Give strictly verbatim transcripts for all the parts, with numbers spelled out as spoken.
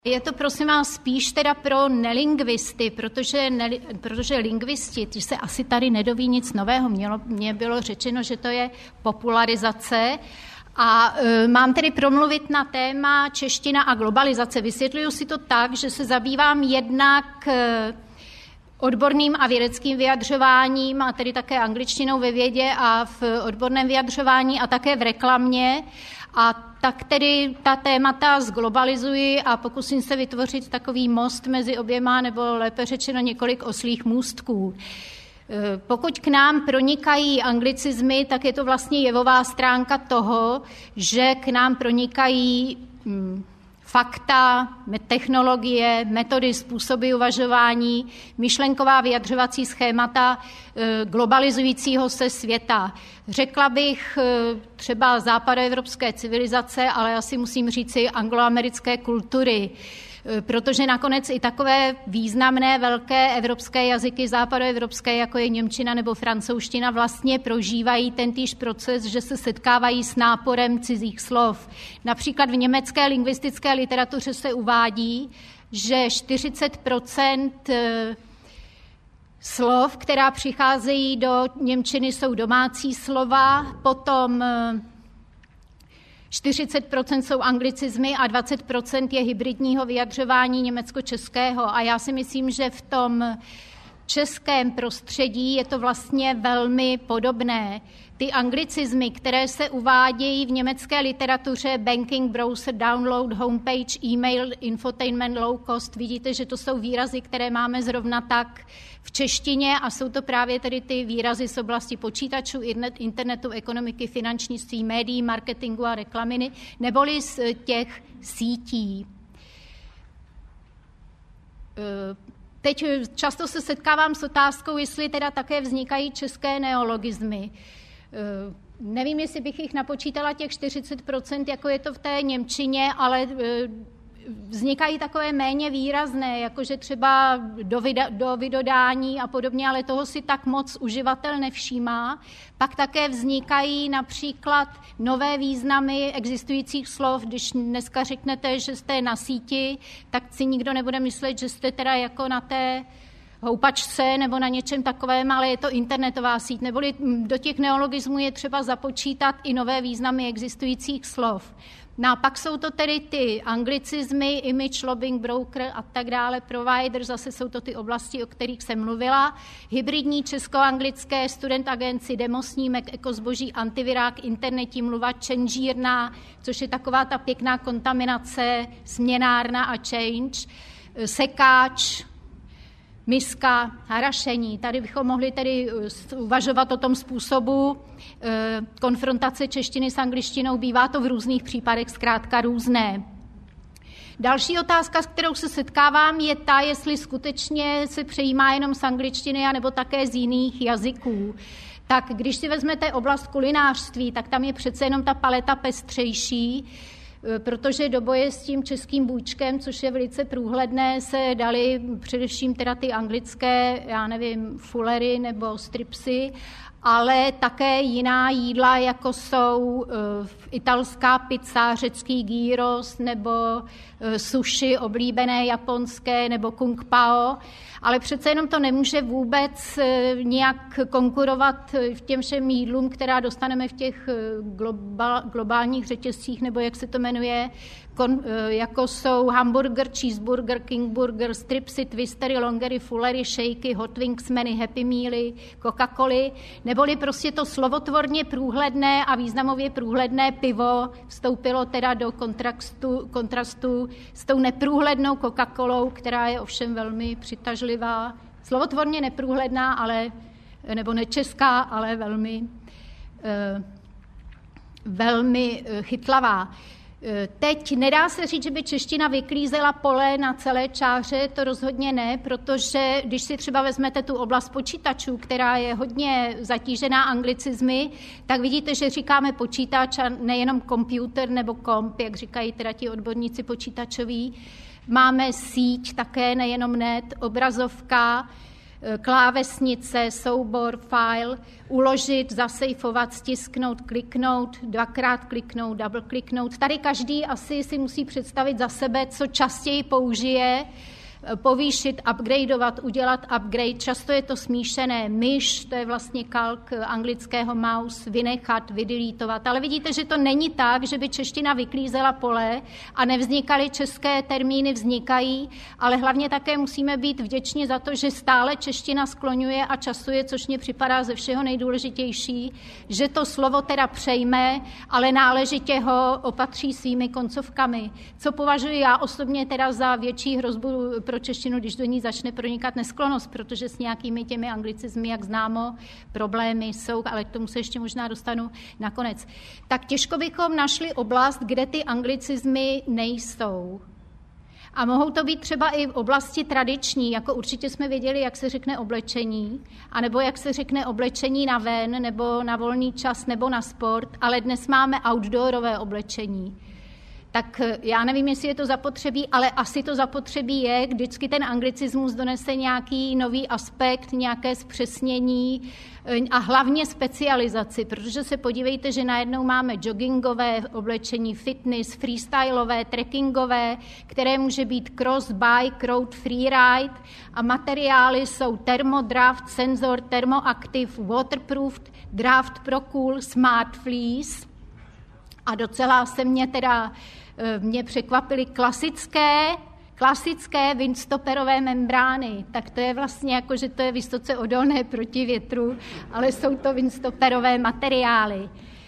Je to prosím vás spíš teda pro nelingvisty, protože, ne, protože lingvisti, ty se asi tady nedoví nic nového. Mělo, mě bylo řečeno, že to je popularizace. A e, mám tedy promluvit na téma čeština a globalizace. Vysvětluju si to tak, že se zabývám jednak e, odborným a vědeckým vyjadřováním, a tedy také angličtinou ve vědě a v odborném vyjadřování a také v reklamě. A tak tedy ta témata zglobalizuji a pokusím se vytvořit takový most mezi oběma, nebo lépe řečeno několik oslích můstků. Pokud k nám pronikají anglicizmy, tak je to vlastně jevová stránka toho, že k nám pronikají hm, fakta, technologie, metody, způsoby uvažování, myšlenková vyjadřovací schémata globalizujícího se světa. Řekla bych třeba západoevropské civilizace, ale asi musím říci angloamerické kultury, protože nakonec i takové významné velké evropské jazyky západoevropské, jako je němčina nebo francouzština, vlastně prožívají tentýž proces, že se setkávají s náporem cizích slov. Například v německé lingvistické literatuře se uvádí, že čtyřicet procent slov, která přicházejí do němčiny, jsou domácí slova, potom čtyřicet procent jsou anglicizmy a dvacet procent je hybridního vyjadřování německo-českého. A já si myslím, že v tom českém prostředí je to vlastně velmi podobné. Ty anglicizmy, které se uvádějí v německé literatuře, banking, browser, download, homepage, e-mail, infotainment, low cost, vidíte, že to jsou výrazy, které máme zrovna tak v češtině a jsou to právě tedy ty výrazy z oblasti počítačů, internetu, ekonomiky, finančnictví, médií, marketingu a reklaminy, neboli z těch sítí. Teď často se setkávám s otázkou, jestli teda také vznikají české neologismy. Nevím, jestli bych jich napočítala těch čtyřicet procent, jako je to v té němčině, ale vznikají takové méně výrazné, jakože třeba do, vyda, do vydodání a podobně, ale toho si tak moc uživatel nevšímá. Pak také vznikají například nové významy existujících slov. Když dneska řeknete, že jste na síti, tak si nikdo nebude myslet, že jste teda jako na té houpačce nebo na něčem takovém, ale je to internetová síť. Neboli do těch neologismů je třeba započítat i nové významy existujících slov. No a pak jsou to tedy ty anglicizmy, image, lobbying, broker a tak dále, provider, zase jsou to ty oblasti, o kterých jsem mluvila. Hybridní česko-anglické, student agenci, demosnímek, ekozboží, antivirák, internetí, mluva, čenžírna, což je taková ta pěkná kontaminace, směnárna a change, sekáč, miska, harašení. Tady bychom mohli tedy uvažovat o tom způsobu konfrontace češtiny s angličtinou. Bývá to v různých případech zkrátka různé. Další otázka, s kterou se setkávám, je ta, jestli skutečně se přejímá jenom z angličtiny anebo také z jiných jazyků. Tak když si vezmete oblast kulinářství, tak tam je přece jenom ta paleta pestřejší, protože do boje s tím českým bůčkem, což je velice průhledné, se dali především teda ty anglické, já nevím, fullery nebo stripsy, ale také jiná jídla, jako jsou uh, italská pizza, řecký gyros nebo uh, sushi oblíbené japonské nebo kung pao, ale přece jenom to nemůže vůbec uh, nějak konkurovat v těm všem jídlům, která dostaneme v těch uh, global, globálních řetězcích, nebo jak se to jmenuje, kon, uh, jako jsou hamburger, cheeseburger, king burger, stripsy, twistery, longery, fullery, shakey, hot wings, many, happy mealy, Coca-Coly, neboli prostě to slovotvorně průhledné a významově průhledné pivo vstoupilo teda do kontrastu, kontrastu s tou neprůhlednou Coca-Colou, která je ovšem velmi přitažlivá, slovotvorně neprůhledná, ale, nebo nečeská, ale velmi, eh, velmi chytlavá. Teď nedá se říct, že by čeština vyklízela pole na celé čáře, to rozhodně ne, protože když si třeba vezmete tu oblast počítačů, která je hodně zatížená anglicizmy, tak vidíte, že říkáme počítač a nejenom komputer nebo komp, jak říkají teda ti odborníci počítačoví. Máme síť také, nejenom net, obrazovka, klávesnice, soubor, file, uložit, zasejfovat, stisknout, kliknout, dvakrát kliknout, double kliknout. Tady každý asi si musí představit za sebe, co častěji použije, povýšit, upgradeovat, udělat upgrade. Často je to smíšené myš, to je vlastně kalk anglického mouse, vynechat, vydelítovat. Ale vidíte, že to není tak, že by čeština vyklízela pole a nevznikaly české termíny, vznikají, ale hlavně také musíme být vděční za to, že stále čeština skloňuje a časuje, což mně připadá ze všeho nejdůležitější, že to slovo teda přejme, ale náležitě ho opatří svými koncovkami. Co považuji já osobně teda za větší hrozbu pro češtinu, když do ní začne pronikat nesklonost, protože s nějakými těmi anglicizmy, jak známo, problémy jsou, ale k tomu se ještě možná dostanu nakonec. Tak těžko bychom našli oblast, kde ty anglicizmy nejsou. A mohou to být třeba i v oblasti tradiční, jako určitě jsme věděli, jak se řekne oblečení, anebo jak se řekne oblečení na ven, nebo na volný čas, nebo na sport, ale dnes máme outdoorové oblečení. Tak já nevím, jestli je to zapotřebí, ale asi to zapotřebí je, vždycky ten anglicismus donese nějaký nový aspekt, nějaké zpřesnění a hlavně specializaci, protože se podívejte, že najednou máme joggingové oblečení, fitness, freestyleové, trekkingové, které může být cross, bike, road, freeride a materiály jsou thermodraft, sensor, thermoactive, waterproof, draft pro cool, smart fleece a docela se mě teda mě překvapily klasické, klasické windstopperové membrány. Tak to je vlastně jako, že to je vysoce odolné proti větru, ale jsou to windstopperové materiály.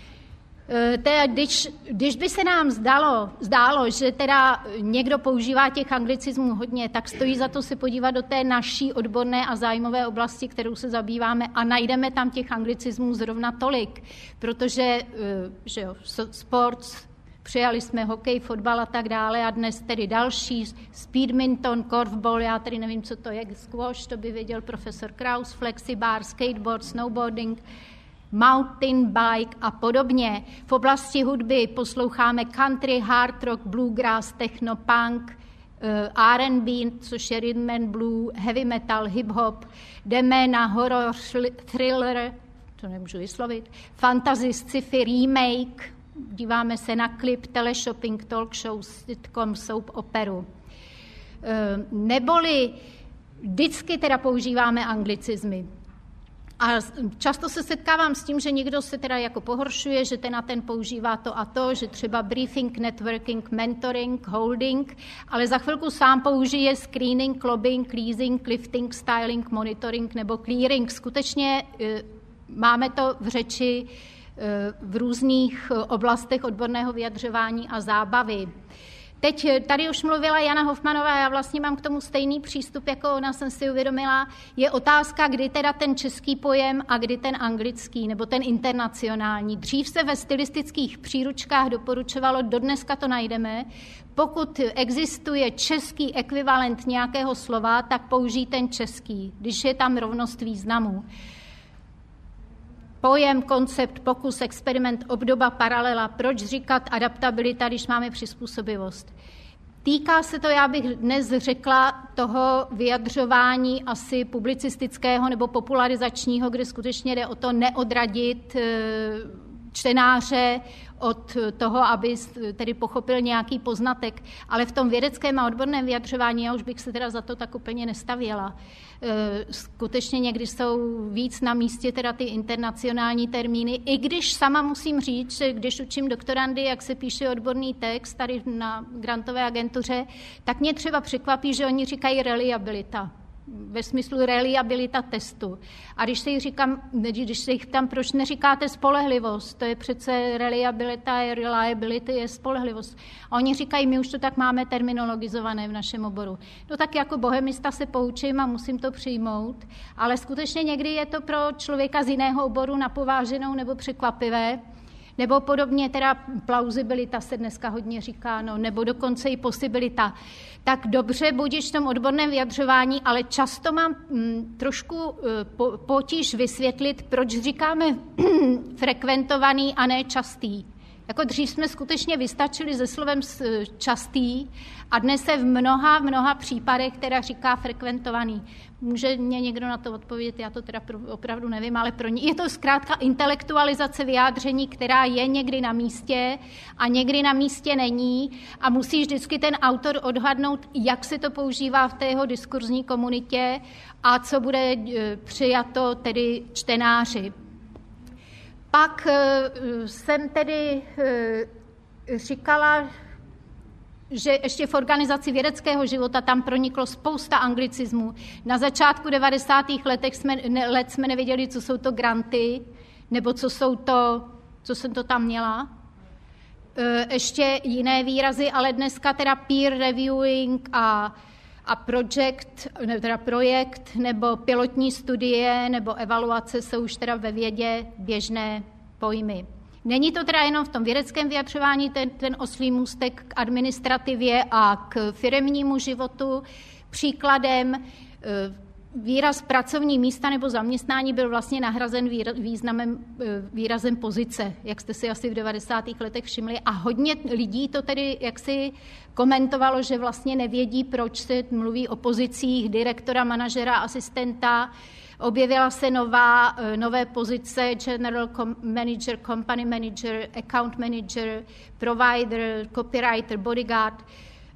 Teda, když, když by se nám zdalo, zdálo, že teda někdo používá těch anglicismů hodně, tak stojí za to se podívat do té naší odborné a zájmové oblasti, kterou se zabýváme a najdeme tam těch anglicismů zrovna tolik, protože že jo, sports, přijali jsme hokej, fotbal a tak dále a dnes tedy další, speedminton, korfball, já tedy nevím, co to je, squash, to by věděl profesor Kraus, flexibar, skateboard, snowboarding, mountain bike a podobně. V oblasti hudby posloucháme country, hard rock, bluegrass, techno, punk, R and B, což je rhythm and blue, heavy metal, hip-hop, jdeme na horror, thriller, to nemůžu vyslovit, fantasy, sci-fi, remake, díváme se na klip, teleshopping, talk show, sitcom, soap operu. Neboli vždycky teda používáme anglicizmy. A často se setkávám s tím, že někdo se teda jako pohoršuje, že ten a ten používá to a to, že třeba briefing, networking, mentoring, holding, ale za chvilku sám použije screening, lobbying, leasing, lifting, styling, monitoring nebo clearing. Skutečně máme to v řeči v různých oblastech odborného vyjadřování a zábavy. Teď tady už mluvila Jana Hofmanová, já vlastně mám k tomu stejný přístup, jako ona jsem si uvědomila. Je otázka, kdy teda ten český pojem a kdy ten anglický, nebo ten internacionální. Dřív se ve stylistických příručkách doporučovalo, dodneska to najdeme, pokud existuje český ekvivalent nějakého slova, tak použij ten český, když je tam rovnost významů. Pojem, koncept, pokus, experiment, obdoba, paralela. Proč říkat adaptabilita, když máme přizpůsobivost? Týká se to, já bych dnes řekla, toho vyjadřování asi publicistického nebo popularizačního, kde skutečně jde o to neodradit čtenáře od toho, aby tedy pochopil nějaký poznatek. Ale v tom vědeckém a odborném vyjadřování já už bych se teda za to tak úplně nestavěla. Skutečně někdy jsou víc na místě teda ty internacionální termíny, i když sama musím říct, že když učím doktorandy, jak se píše odborný text tady na grantové agentuře, tak mě třeba překvapí, že oni říkají reliabilita. Ve smyslu reliabilita testu. A když se jich říkám, když se jich tam, proč neříkáte spolehlivost? To je přece reliabilita, je reliability, je spolehlivost. A oni říkají, my už to tak máme terminologizované v našem oboru. No tak jako bohemista se poučím a musím to přijmout, ale skutečně někdy je to pro člověka z jiného oboru napováženou nebo překvapivé, nebo podobně teda plauzibilita se dneska hodně říká, no, nebo dokonce i posibilita. Tak dobře, budiš v tom odborném vyjadřování, ale často mám hm, trošku po, potíž vysvětlit, proč říkáme frekventovaný a ne častý. Jako dřív jsme skutečně vystačili se slovem častý a dnes se v mnoha, v mnoha případech teda říká frekventovaný. Může mě někdo na to odpovědět, já to teda opravdu nevím, ale pro ně je to zkrátka intelektualizace vyjádření, která je někdy na místě a někdy na místě není a musí vždycky ten autor odhadnout, jak se to používá v té jeho diskurzní komunitě a co bude přijato tedy čtenáři. Pak jsem tedy říkala, že ještě v organizaci vědeckého života tam proniklo spousta anglicismů. Na začátku devadesátých letech jsme, ne, let jsme nevěděli, co jsou to granty, nebo co jsou to, co jsem to tam měla. Ještě jiné výrazy, ale dneska teda peer reviewing a, a project, ne, teda projekt, nebo pilotní studie, nebo evaluace jsou už teda ve vědě běžné pojmy. Není to teda jenom v tom vědeckém vyjadřování, ten, ten oslý můstek k administrativě a k firemnímu životu. Příkladem výraz pracovní místa nebo zaměstnání byl vlastně nahrazen významem, výrazem pozice, jak jste si asi v devadesátých letech všimli. A hodně lidí to tedy jaksi komentovalo, že vlastně nevědí, proč se mluví o pozicích direktora, manažera, asistenta. Objevila se nová, nové pozice general manager, company manager, account manager, provider, copywriter, bodyguard.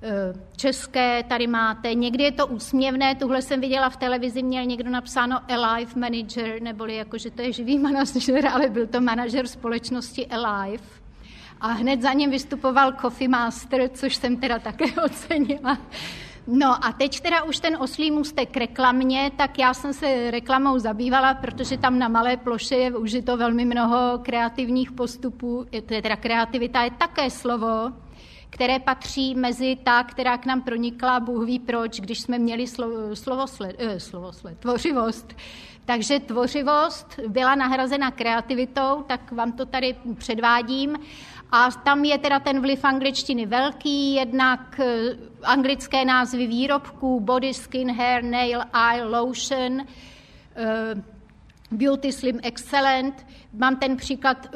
České tady máte. Někdy je to úsměvné, tuhle jsem viděla v televizi, měl někdo napsáno Alive manager, neboli jako, že to je živý manažer, ale byl to manažer společnosti Alive. A hned za ním vystupoval Coffee Master, což jsem teda také ocenila. No a teď teda už ten oslý můstek k reklamě, tak já jsem se reklamou zabývala, protože tam na malé ploše je užito velmi mnoho kreativních postupů, teda kreativita je také slovo, které patří mezi ta, která k nám pronikla, Bůh ví proč, když jsme měli slovo, slovosled, eh, slovosled, tvořivost. Takže tvořivost byla nahrazena kreativitou, tak vám to tady předvádím. A tam je teda ten vliv angličtiny velký, jednak anglické názvy výrobků, body, skin, hair, nail, eye, lotion, beauty, slim, excellent. Mám ten příklad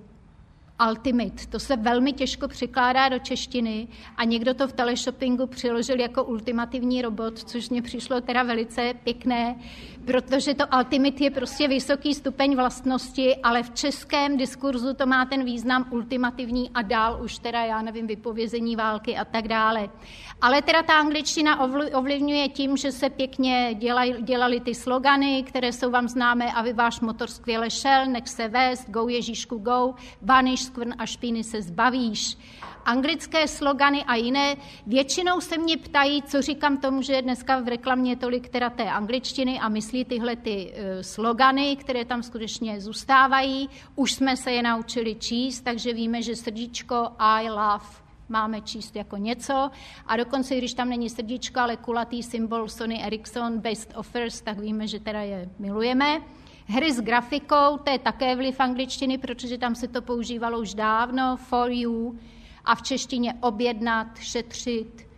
ultimate, to se velmi těžko překládá do češtiny a někdo to v teleshoppingu přiložil jako ultimativní robot, což mně přišlo teda velice pěkné, protože to ultimate je prostě vysoký stupeň vlastnosti, ale v českém diskurzu to má ten význam ultimativní a dál už teda, já nevím, vypovězení války a tak dále. Ale teda ta angličtina ovlivňuje tím, že se pěkně dělaj, dělali ty slogany, které jsou vám známé, aby váš motor skvěle šel, nech se vést, go Ježíšku go, vaniš, skvrn a špíny se zbavíš. Anglické slogany a jiné, většinou se mě ptají, co říkám tomu, že je dneska v reklamě tolik teda té angličtiny a myslí tyhle ty uh, slogany, které tam skutečně zůstávají. Už jsme se je naučili číst, takže víme, že srdíčko I love máme číst jako něco a dokonce, když tam není srdíčko, ale kulatý symbol Sony Ericsson Best Offers, tak víme, že teda je milujeme. Hry s grafikou, to je také vliv angličtiny, protože tam se to používalo už dávno, for you, a v češtině objednat, šetřit,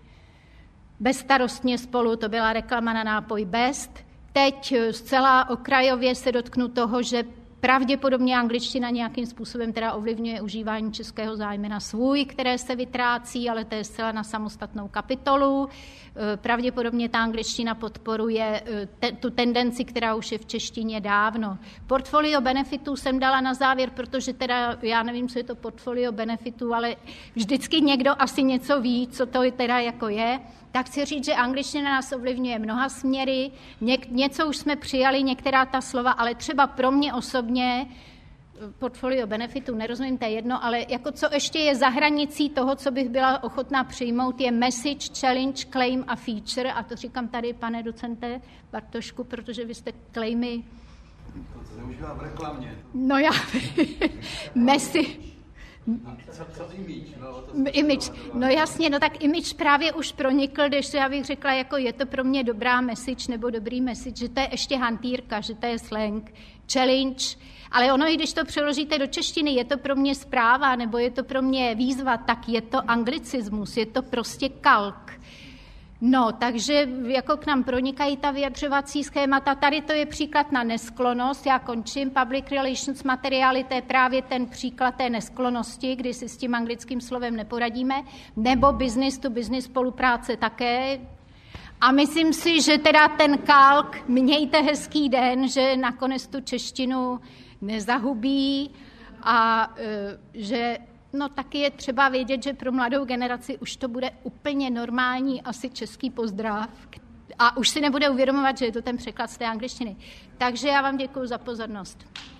bezstarostně spolu, to byla reklama na nápoj Best. Teď zcela okrajově se dotknu toho, že pravděpodobně angličtina nějakým způsobem teda ovlivňuje užívání českého zájmena svůj, které se vytrácí, ale to je zcela na samostatnou kapitolu. Pravděpodobně ta angličtina podporuje te, tu tendenci, která už je v češtině dávno. Portfolio benefitů jsem dala na závěr, protože teda, já nevím, co je to portfolio benefitů, ale vždycky někdo asi něco ví, co to teda jako je. Tak chci říct, že angličtina nás ovlivňuje mnoha směry, Ně, něco už jsme přijali, některá ta slova, ale třeba pro mě osobně portfolio benefitů, nerozumím, to je jedno, ale jako co ještě je za hranicí toho, co bych byla ochotná přijmout, je message, challenge, claim a feature, a to říkám tady, pane docente Bartošku, protože vy jste claimy... To se užívá v reklamě. No já... Message... Co, co image? No, to image. No jasně, no tak image právě už pronikl, když já bych řekla, jako je to pro mě dobrá message nebo dobrý message, že to je ještě hantýrka, že to je slang, challenge, ale ono, i když to přeložíte do češtiny, je to pro mě zpráva nebo je to pro mě výzva, tak je to anglicismus, je to prostě kalk. No, takže jako k nám pronikají ta vyjadřovací schémata. Tady to je příklad na nesklonost. Já končím. Public relations materiály, to je právě ten příklad té nesklonosti, kdy si s tím anglickým slovem neporadíme. Nebo business to business spolupráce také. A myslím si, že teda ten kalk, mějte hezký den, že nakonec tu češtinu nezahubí a že no taky je třeba vědět, že pro mladou generaci už to bude úplně normální asi český pozdrav a už si nebude uvědomovat, že je to ten překlad z té angličtiny. Takže já vám děkuji za pozornost.